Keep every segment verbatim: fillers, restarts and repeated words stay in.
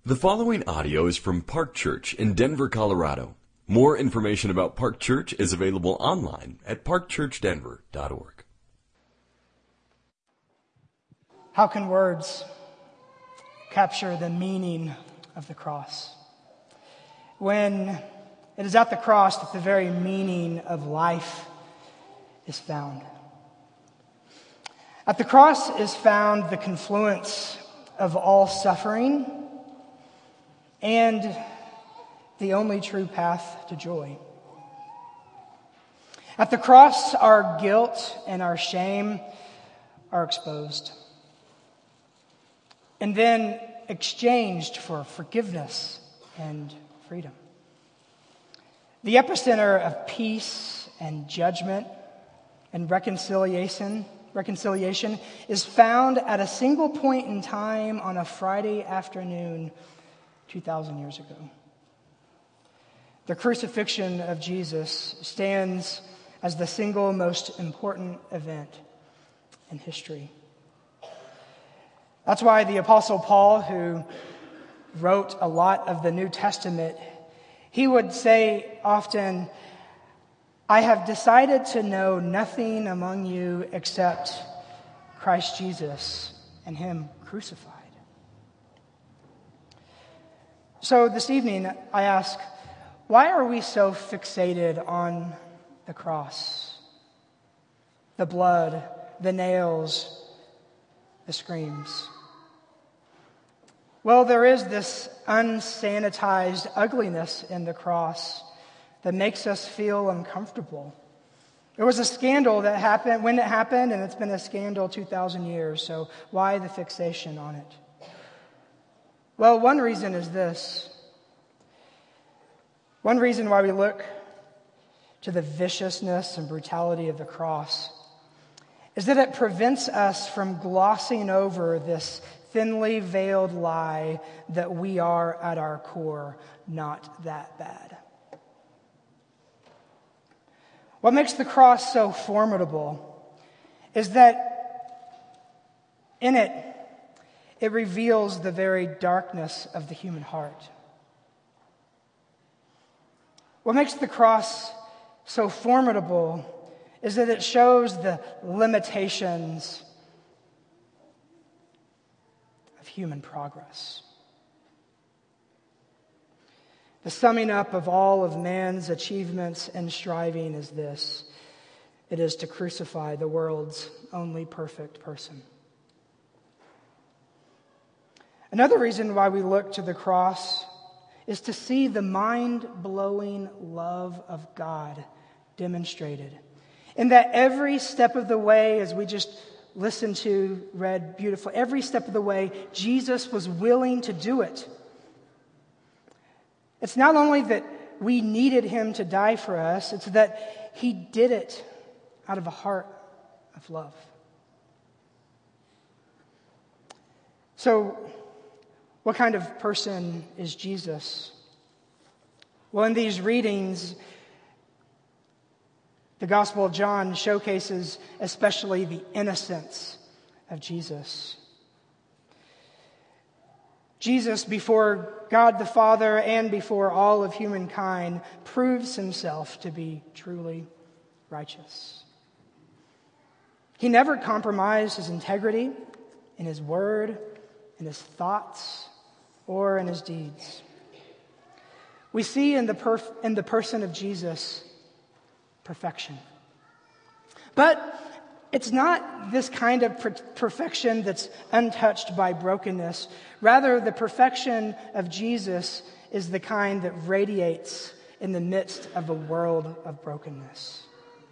The following audio is from Park Church in Denver, Colorado. More information about Park Church is available online at park church denver dot org. How can words capture the meaning of the cross? When it is at the cross that the very meaning of life is found. At the cross is found the confluence of all suffering and the only true path to joy. At the cross, our guilt and our shame are exposed and then exchanged for forgiveness and freedom. The epicenter of peace and judgment and reconciliation, reconciliation is found at a single point in time on a Friday afternoon two thousand years ago. The crucifixion of Jesus stands as the single most important event in history. That's why the Apostle Paul, who wrote a lot of the New Testament, he would say often, "I have decided to know nothing among you except Christ Jesus and Him crucified." So this evening, I ask, why are we so fixated on the cross? The blood, the nails, the screams. Well, there is this unsanitized ugliness in the cross that makes us feel uncomfortable. There was a scandal that happened when it happened, and it's been a scandal two thousand years, so why the fixation on it? Well, one reason is this. One reason why we look to the viciousness and brutality of the cross is that it prevents us from glossing over this thinly veiled lie that we are at our core not that bad. What makes the cross so formidable is that in it, it reveals the very darkness of the human heart. What makes the cross so formidable is that it shows the limitations of human progress. The summing up of all of man's achievements and striving is this: it is to crucify the world's only perfect person. Another reason why we look to the cross is to see the mind-blowing love of God demonstrated. In that every step of the way, as we just listened to, read beautifully, every step of the way, Jesus was willing to do it. It's not only that we needed Him to die for us, it's that He did it out of a heart of love. So, what kind of person is Jesus? Well, in these readings, the Gospel of John showcases especially the innocence of Jesus. Jesus, before God the Father and before all of humankind, proves Himself to be truly righteous. He never compromised His integrity in His word, in His thoughts, or in His deeds. We see in the perf- in the person of Jesus perfection. But it's not this kind of per- perfection that's untouched by brokenness. Rather, the perfection of Jesus is the kind that radiates in the midst of a world of brokenness.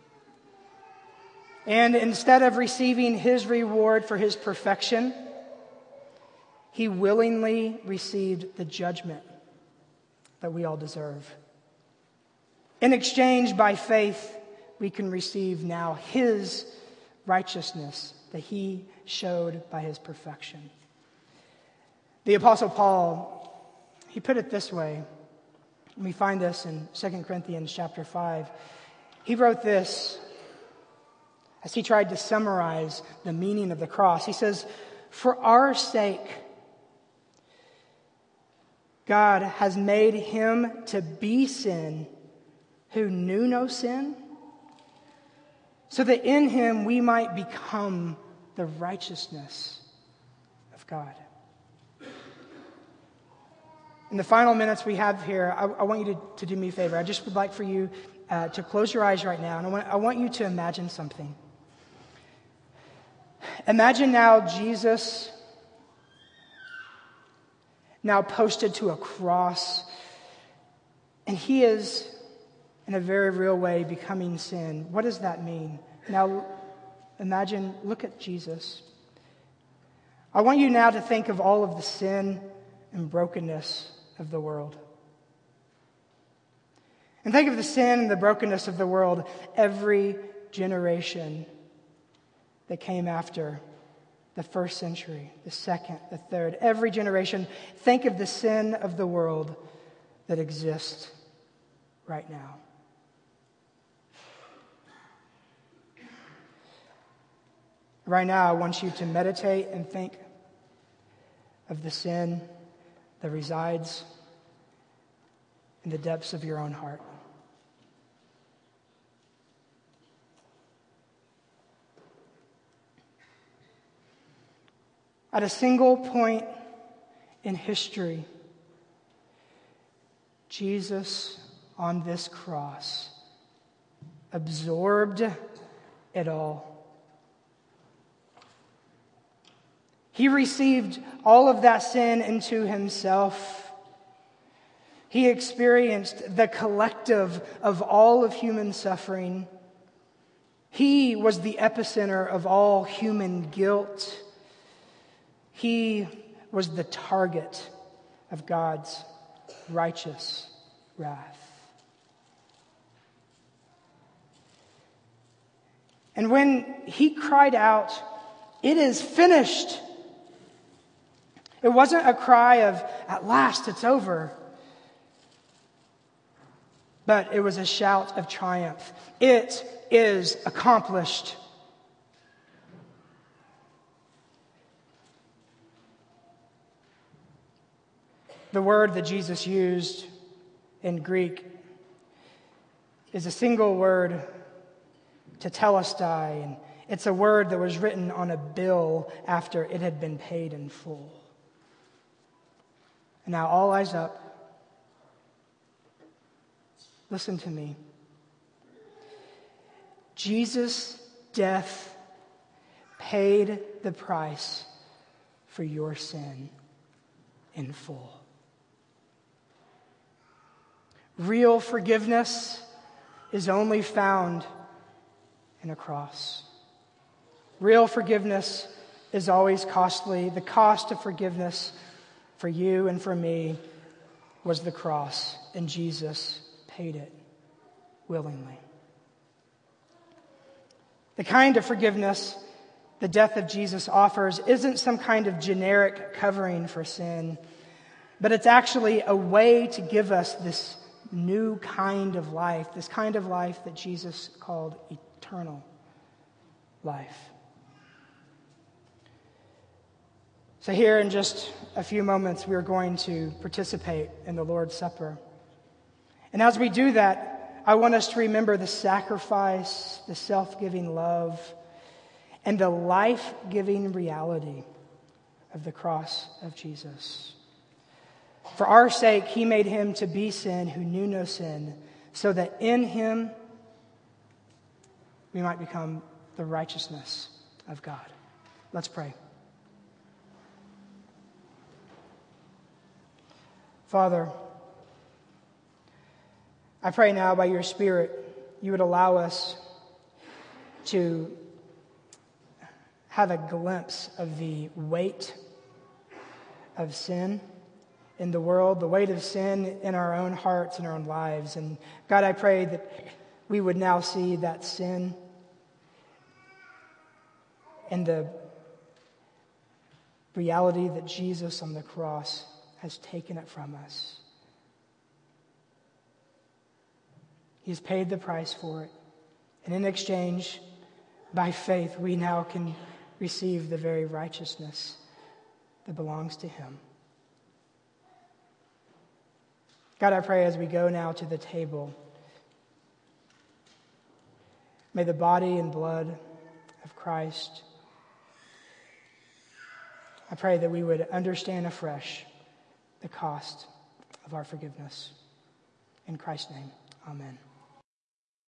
And instead of receiving His reward for His perfection, He willingly received the judgment that we all deserve. In exchange, by faith, we can receive now His righteousness that He showed by His perfection. The Apostle Paul, he put it this way. We find this in Second Corinthians chapter five. He wrote this as he tried to summarize the meaning of the cross. He says, "For our sake, God has made him to be sin who knew no sin, so that in him we might become the righteousness of God. In the final minutes we have here, I, I want you to, to do me a favor. I just would like for you uh, to close your eyes right now, and I want, I want you to imagine something. Imagine now Jesus now posted to a cross, and he is, in a very real way, becoming sin. What does that mean? Now, imagine, look at Jesus. I want you now to think of all of the sin and brokenness of the world. And think of the sin and the brokenness of the world every generation that came after the first century, the second, the third, every generation. Think of the sin of the world that exists right now. Right now, I want you to meditate and think of the sin that resides in the depths of your own heart. At a single point in history, Jesus on this cross absorbed it all. He received all of that sin into himself. He experienced the collective of all of human suffering. He was the epicenter of all human guilt. He was the target of God's righteous wrath. And when he cried out, "It is finished," it wasn't a cry of, "At last, it's over." But it was a shout of triumph. It is accomplished. The word that Jesus used in Greek is a single word, tetelestai, and it's a word that was written on a bill after it had been paid in full. And now, all eyes up. Listen to me. Jesus' death paid the price for your sin in full. Real forgiveness is only found in a cross. Real forgiveness is always costly. The cost of forgiveness for you and for me was the cross, and Jesus paid it willingly. The kind of forgiveness the death of Jesus offers isn't some kind of generic covering for sin, but it's actually a way to give us this new kind of life, this kind of life that Jesus called eternal life. So here in just a few moments, we are going to participate in the Lord's Supper. And as we do that, I want us to remember the sacrifice, the self-giving love, and the life-giving reality of the cross of Jesus. For our sake, he made him to be sin who knew no sin, so that in him we might become the righteousness of God. Let's pray. Father, I pray now by your Spirit, you would allow us to have a glimpse of the weight of sin in the world, the weight of sin in our own hearts and our own lives. And God, I pray that we would now see that sin and the reality that Jesus on the cross has taken it from us. He's paid the price for it. And in exchange, by faith, we now can receive the very righteousness that belongs to him. God, I pray as we go now to the table, may the body and blood of Christ, I pray that we would understand afresh the cost of our forgiveness. In Christ's name, amen.